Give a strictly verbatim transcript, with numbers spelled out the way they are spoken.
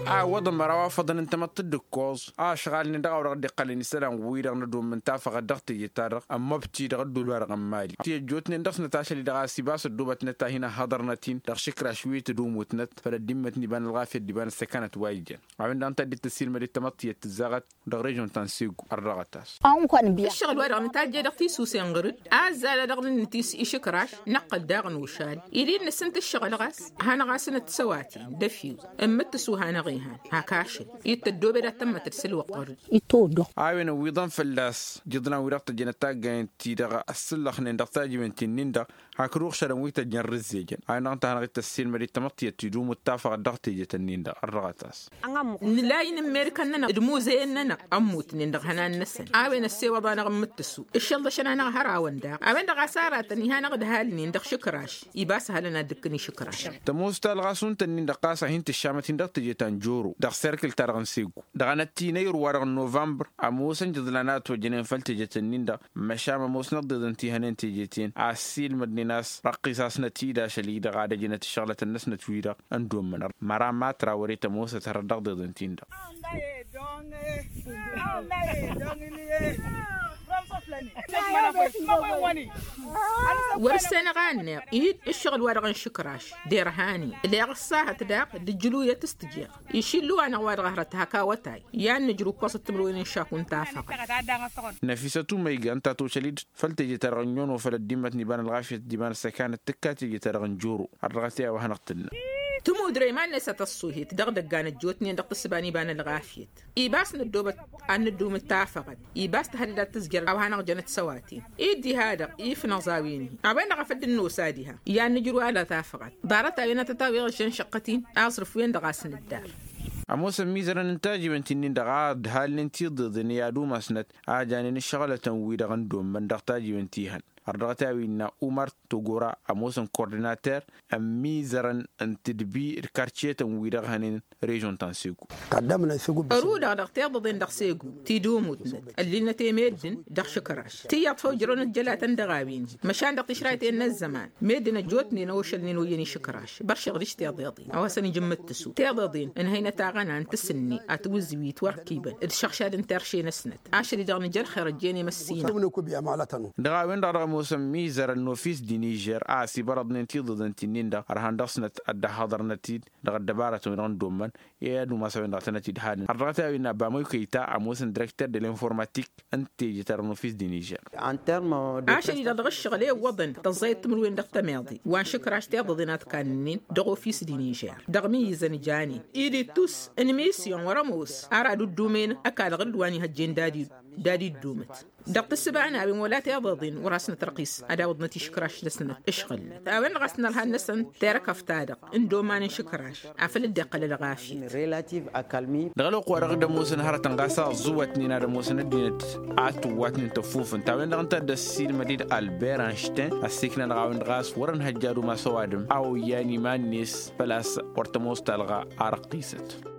آه وضع مروا فضل أنت ما تدكوز آه شغال ندعو رغد قلني سلام ويرغ ندوم من تافق الضغط يتارق أما بتي رغد الورق مالي تي جوتني ندخس نتاشا لدغا سيباس الدوبة نتا هنا حضرنتين دغ شكرا شوية تدوم وتنت فلدمتني بان الغافية دبان السكانة وايجا عمين أنت دي تسير مري تمطية تزاغت دغ ريجون تنسيق الرغتاس الشغل ورغ نتاجي دغتي سوسي انغرد آزال دغ نتيس إيشي كراش نقل داغن وشال يريد نسنت الشغل غاس هانا غاسنة سواتي دفيوز أمت سوهانا غيهان هاكاشي يتدوبي دا تمت السلوى قرد يتودو عاوين ويضان فلاس جدنا ويرغت جنتا جاين تيدغ السلخ نندغتاجي من تنين هاكروخ شرم ويتا جنرز زيجن عين أنت هنغي تسير مري تمطية تدوم التافق الضغط يتنين دا الرغتاس نلاين أمريكا دمو زيننا أموت نندغ هنا النسن عاوين السيوة بانا غمتسو الشلد شنا هراون دا عاوين دغ سارات نهانا غد هالنين دغ شكراش يباس هالنا دكني شكراش تموستا الغاسون تنين دقاسة هين تشامتين دغ تجيتان جورو دغ سيركل تارغن سيقو دغ نتينير وارغ نوفمبر عموسن جدلانات وجنين فلتجيتنين دغ مشام موسنا ضدن تيهانين تجيتين عسيل مدني ناس رقصاس نتيدا شليدا غادا جنة الشغلة الناس نتويدا اندوم من مرامات راوريتا موسى تردق ضدن تين دغ ورسنا غانير إيد الشغل ورغن شكراش دير هاني اللي غصاها تداق دجلوية تستجيق يشيلو أنا ورغ هرتها كاوتاي يعني نجرو قصة تمروين شاكون تافق نفيسة ميغا أنت توشليد فلتجي ترغنيون وفلت ديمت نبان الغافية ديبان السكانة تكاتي ترغن جورو الرغتيا وهنقتلنا تمو دريمان لسات الصوهي تدغدق كانت جوتني دق السباني بان الغافيت إيباس ندوبة أن ندوم التافقت إيباس تهدد تسجر أو هانا جنت سواتي إيدي هذا إيف نظاويني عبين غفد النوسادها يعني نجروا على تافقت دارت أبينا تتاوي غشان شقتين أصرف وين دغاسن الدار عموس ميزرا ننتاجي من تنين دغاد هال ننتي ضد نيادو مسنت عاجاني الشغلة تنوي دغندوم من دغتاجي من تيهن الرغتاوي إن عمر تغورا عموسن كورديناتير ميزرا ان تدبي الكارتيه تنوي دغهنين ريجون تنسيقو قدمنا سيقو أرو دغتاغ ضدين دغسيقو تيدوم وتنت اللي نتيميدن دغ شكراش تيات فوجرون الجلات دغاوين مشان دغ تشرايتين الزمان ميدنا جوتني نوشلني ويني شكراش برشغ ريش تياضيضين أواسني جمتسو تياضيضين ان هينا تاغانا تسني اتوزوي توركيبا الشخشاد انترشي نسنت عشري دغن جل خرجيني مسينا دغاوين دغ موسم ميزر النوفيس دي نيجر آسي برد ننتي ضدن تنين دا أرهان دصنت أدى حضر نتيد دا الدبارة ونران دومن يادو ما سوين دا نتيد هادن الرغتها وينا باموي كيتا عموسن ديريكتر دي الانفورماتيك انتي جتر النوفيس دي نيجر عشان إذا دغش غليه وضن تزايد تمروين دغتا ماضي وان شكراش تيا ضدنات كانين دغو فيس دي نيجر دغ ميزن جاني إيدي توس انميسيون ورموس أرادو الدومين أكاد غلواني هجين دادي دادي الدومت دقت السبعنا بين ولات يضضين وراسنا ترقيس أداود نتي شكراش لسنا إشغل أوين غسنا لها النسن ترك افتادق إندو ما نشكراش عفل الدقة للغافي دغلو قوارغ دموسن هرة غاسا زوات نينا دموسن الدينة عاتو واتن تفوفن تاوين دغنتا دسيل مديد ألبير أنشتين السيكنا دغاوين غاس ورن هجارو ما سوادم أو يعني ما نيس بلاس ورتموس تلغا عرقيست